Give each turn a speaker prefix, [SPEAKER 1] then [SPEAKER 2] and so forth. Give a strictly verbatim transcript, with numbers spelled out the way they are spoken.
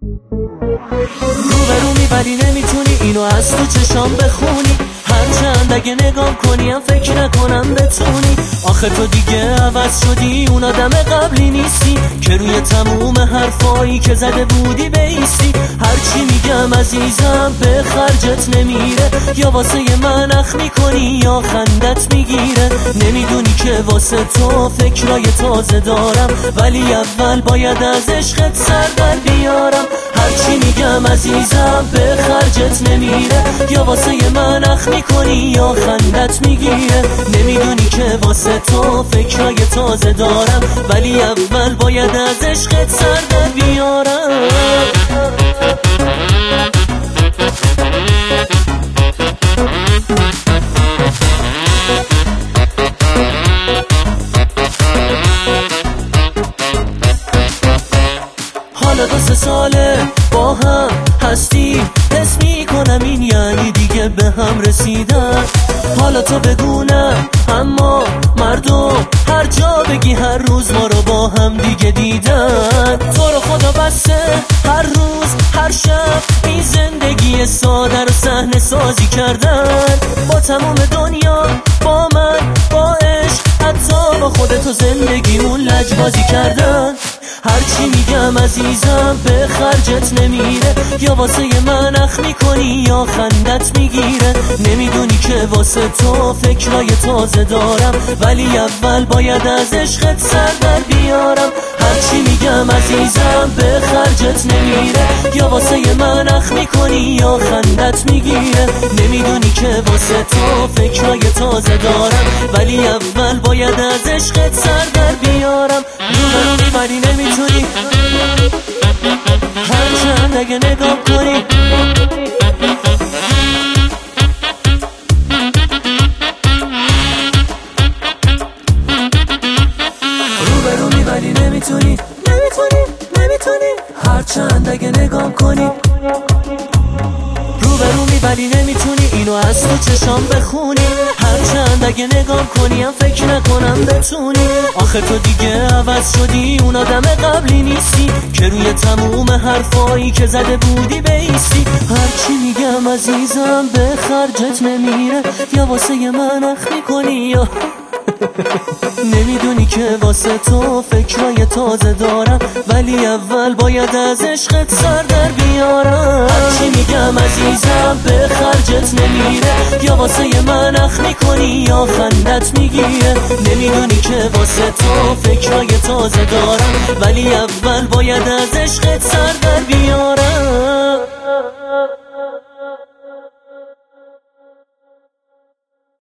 [SPEAKER 1] روبرو میبری نمیتونی اینو از تو چشام بخونی، هرچند اگه نگام کنی هم فکر نکنم بتونی. آخه تو دیگه عوض شدی، اون آدم قبلی نیستی که روی تموم حرفایی که زده بودی بیستی. هرچی میگم عزیزم به خرجت نمیره، یا واسه من اخ میکنی یا خندت میگیره. نمیدونی که واسه تو فکرای تازه دارم، ولی اول باید از عشقت سر در بیارم. هرچی میگم عزیزم به خرجت نمیره، یا واسه من اخ میکنی یا خندت میگیره. نمیدونی که واسه تو فکرای تازه دارم، ولی اول باید از عشقت سر در بیارم. حالا دو سه ساله با هم هستی، حس میکنم این یعنی دیگه به هم رسیدن. حالا تو بگونم اما مردم هر جا بگی هر روز ما رو با هم دیگه دیدن. تو رو خدا بسه هر روز هر شب این زندگی ساده رو صحنه سازی کردن. با تموم دنیا با من با عشق، حتی با خودتو زندگیمون لجبازی کردن. هرچی میگم عزیزم به خرجت نمیره، یا واسه من اخ میکنی یا خندت میگیره. نمیدونی که واسه تو فکرای تازه دارم، ولی اول باید از عشقت سر در بیارم. هرچی میگم عزیزم به خرجت نمیره، یا واسه من اخ میکنی یا خندت میگیره. نمیدونی که واسه تو فکرای تازه دارم، ولی اول باید از عشقت سر در بیارم. روبرو میبری نمیتونی، هرچند اگه نگاه کنی. روبرو میبری نمیتونی، نمیتونی نمیتونی هرچند اگه نگاه کنی. روبرو میبری نمیتونی اینو از تو چشام بخونی، هرچند اگه نگام کنی هم فکر نکنم بتونی. آخه تو دیگه عوض شدی، اون آدم قبلی نیستی که روی تموم حرفایی که زده بودی بیستی. هرچی میگم عزیزم به خرجت نمیره، یا واسه من اخ میکنی یا نمیدونی که واسه تو فکرای تازه دارم، ولی اول باید از عشقت سر در بیارم. هرچی میگم عزیزم به خرجت نمیره، یا واسه من اخ میکنی یا خندت میگیره. نمیدونی که واسه تو فکرای تازه دارم، ولی اول باید از عشقت سر در بیارم.